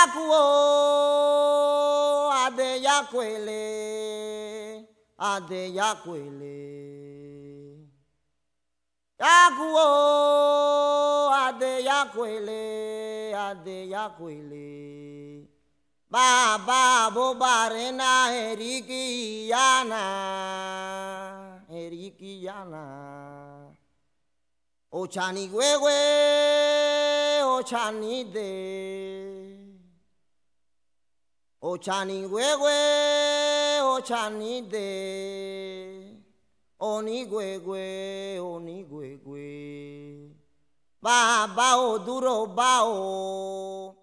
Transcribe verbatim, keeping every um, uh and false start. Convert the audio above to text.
yakuo ade yakwele ade yakwele yakuo ade yakwele ade yakwele baba bobarena herikiyana herikiyana ochani wewe ochani de ochani wewe ochani de oni gwegwe oni gwegwe baba o duro bao